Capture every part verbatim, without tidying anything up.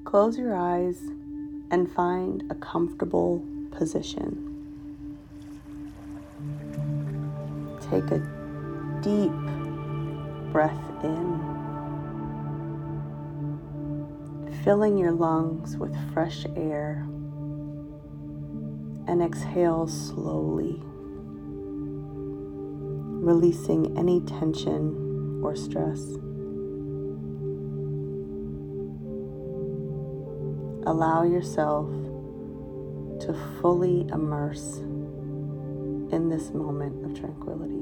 Close your eyes and find a comfortable position. Take a deep breath in, filling your lungs with fresh air, and exhale slowly, releasing any tension or stress. Allow yourself to fully immerse in this moment of tranquility.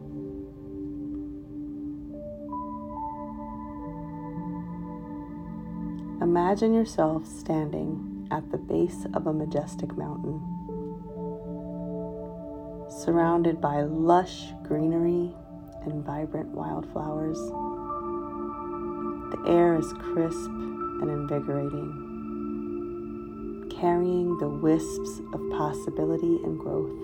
Imagine yourself standing at the base of a majestic mountain, surrounded by lush greenery and vibrant wildflowers. The air is crisp and invigorating, carrying the wisps of possibility and growth.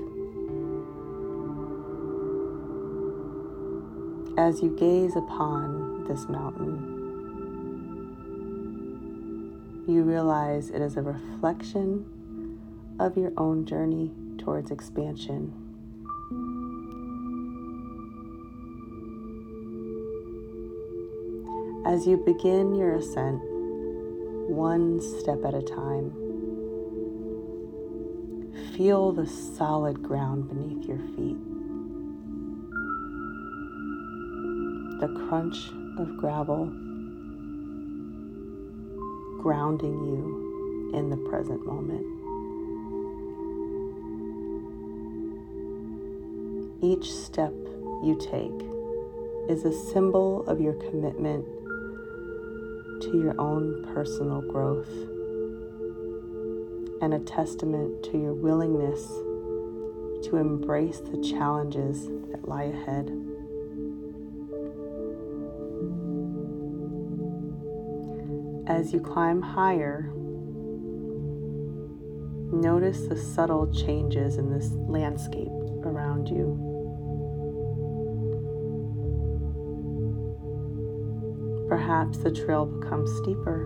As you gaze upon this mountain, you realize it is a reflection of your own journey towards expansion. As you begin your ascent, one step at a time, feel the solid ground beneath your feet, the crunch of gravel grounding you in the present moment. Each step you take is a symbol of your commitment to your own personal growth and a testament to your willingness to embrace the challenges that lie ahead. As you climb higher, notice the subtle changes in this landscape around you. Perhaps the trail becomes steeper,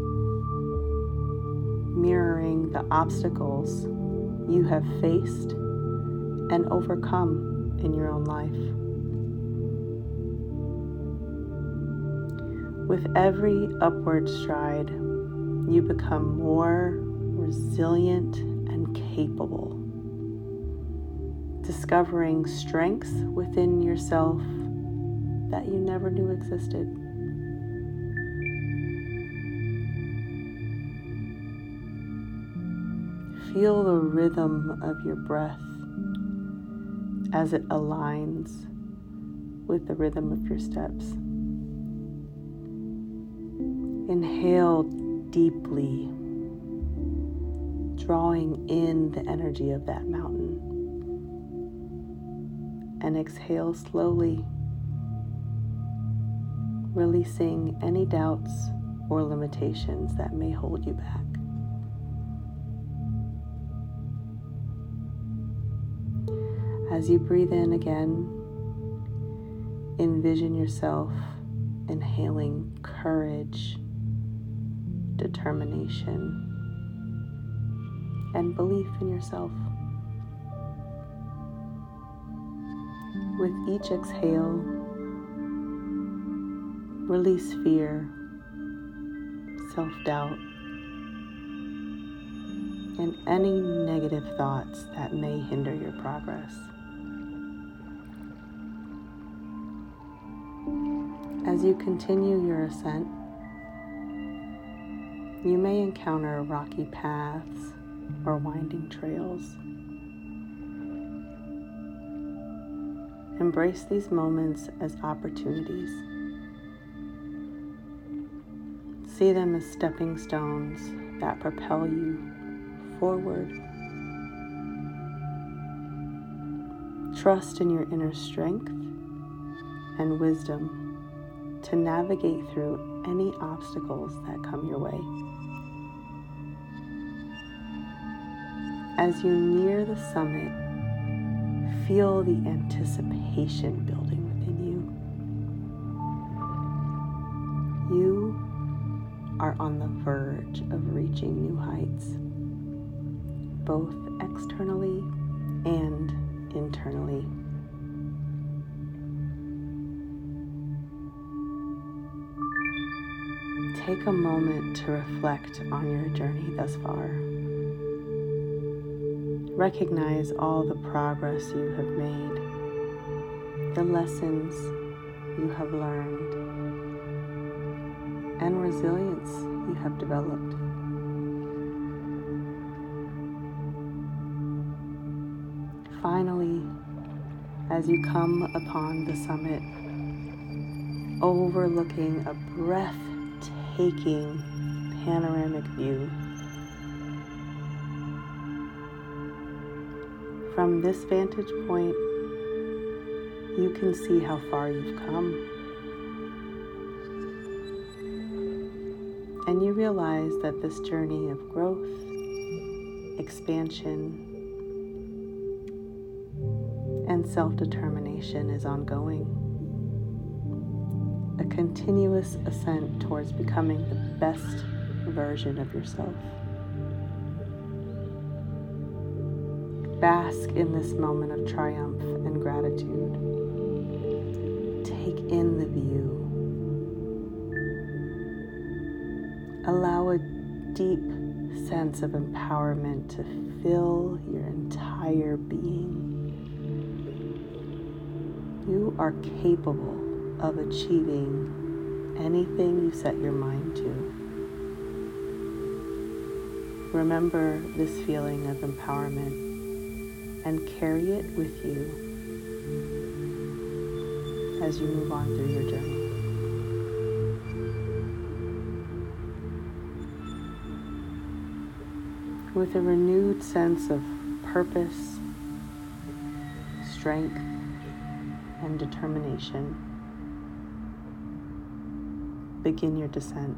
mirroring the obstacles you have faced and overcome in your own life. With every upward stride, you become more resilient and capable, discovering strengths within yourself that you never knew existed. Feel the rhythm of your breath as it aligns with the rhythm of your steps. Inhale deeply, drawing in the energy of that mountain. And exhale slowly, releasing any doubts or limitations that may hold you back. As you breathe in again, envision yourself inhaling courage, determination, and belief in yourself. With each exhale, release fear, self-doubt, and any negative thoughts that may hinder your progress. As you continue your ascent, you may encounter rocky paths or winding trails. Embrace these moments as opportunities. See them as stepping stones that propel you forward. Trust in your inner strength and wisdom to navigate through any obstacles that come your way. As you near the summit, feel the anticipation building within you. You are on the verge of reaching new heights, both externally and internally. Take a moment to reflect on your journey thus far. Recognize all the progress you have made, the lessons you have learned, and resilience you have developed. Finally, as you come upon the summit, overlooking a breathtaking panoramic view, from this vantage point, you can see how far you've come. And you realize that this journey of growth, expansion, and self-determination is ongoing. A continuous ascent towards becoming the best version of yourself. Bask in this moment of triumph and gratitude. Take in the view. Allow a deep sense of empowerment to fill your entire being. You are capable of achieving anything you set your mind to. Remember this feeling of empowerment and carry it with you as you move on through your journey. With a renewed sense of purpose, strength, and determination, begin your descent.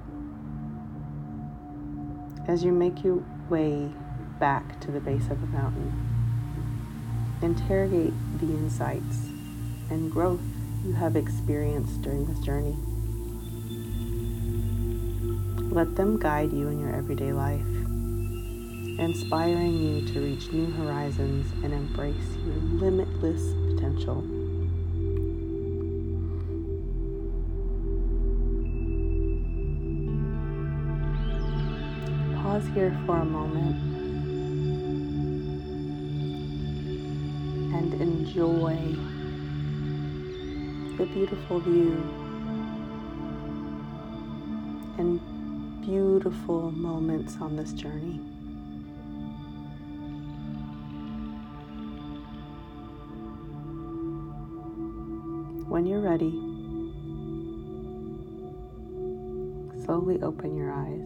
As you make your way back to the base of the mountain, interrogate the insights and growth you have experienced during this journey. Let them guide you in your everyday life, inspiring you to reach new horizons and embrace your limitless potential. Pause here for a moment and enjoy the beautiful view and beautiful moments on this journey. When you're ready, slowly open your eyes,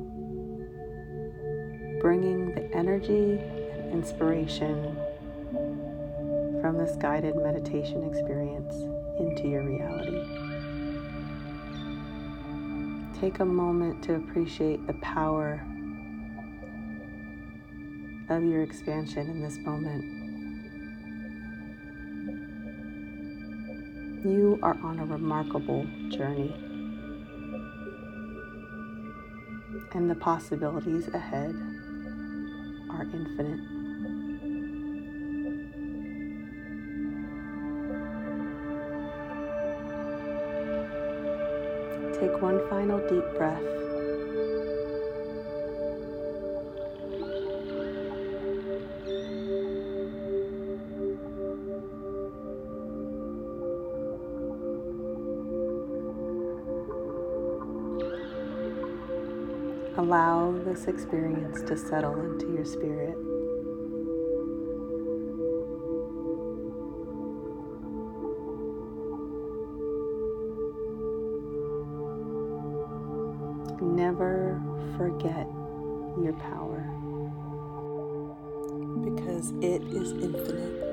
bringing the energy and inspiration from this guided meditation experience into your reality. Take a moment to appreciate the power of your expansion in this moment. You are on a remarkable journey, and the possibilities ahead are infinite. Take one final deep breath. Allow this experience to settle into your spirit. Never forget your power, because it is infinite.